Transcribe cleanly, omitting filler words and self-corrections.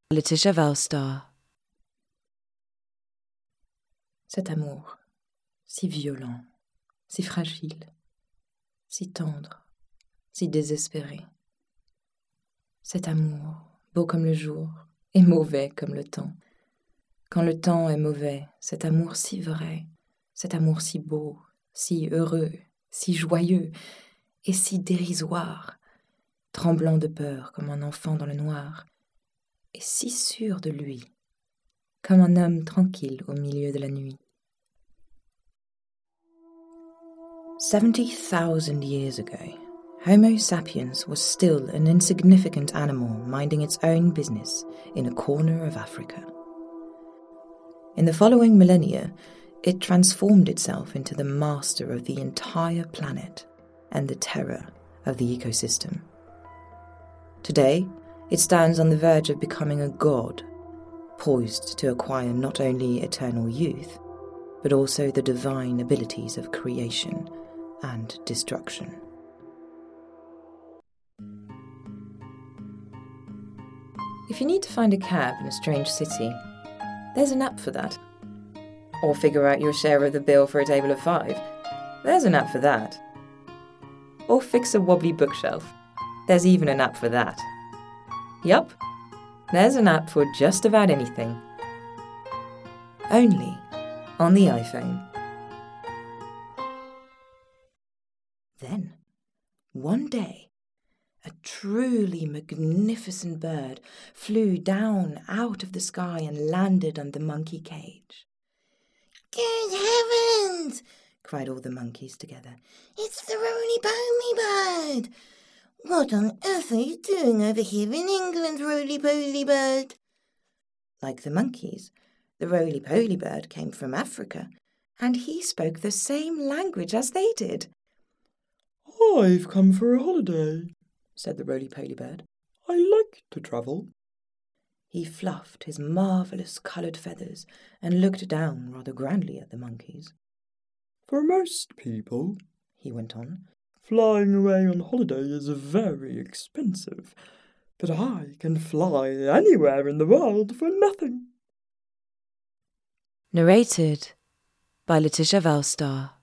Laetitia Valstar. Cet amour, si violent, si fragile, si tendre, si désespéré. Cet amour, beau comme le jour, et mauvais comme le temps. Quand le temps est mauvais, cet amour si vrai, cet amour si beau, si heureux, si joyeux, et si dérisoire, tremblant de peur comme un enfant dans le noir, et si sûr de lui, comme un homme tranquille au milieu de la nuit. 70,000 years ago, Homo sapiens was still an insignificant animal minding its own business in a corner of Africa. In the following millennia, it transformed itself into the master of the entire planet and the terror of the ecosystem. Today, it stands on the verge of becoming a god, poised to acquire not only eternal youth, but also the divine abilities of creation and destruction. If you need to find a cab in a strange city, there's an app for that. Or figure out your share of the bill for a table of 5, there's an app for that. Or fix a wobbly bookshelf, there's even an app for that. Yup, there's an app for just about anything. Only on the iPhone. Then, one day, a truly magnificent bird flew down out of the sky and landed on the monkey cage. "Good heavens!" cried all the monkeys together. "It's the roly-poly bird! What on earth are you doing over here in England, roly-poly bird?" Like the monkeys, the roly-poly bird came from Africa, and he spoke the same language as they did. "I've come for a holiday," said the roly-poly bird. "I like to travel." He fluffed his marvellous coloured feathers and looked down rather grandly at the monkeys. "For most people," he went on, "flying away on holiday is very expensive, but I can fly anywhere in the world for nothing." Narrated by Laetitia Valstar.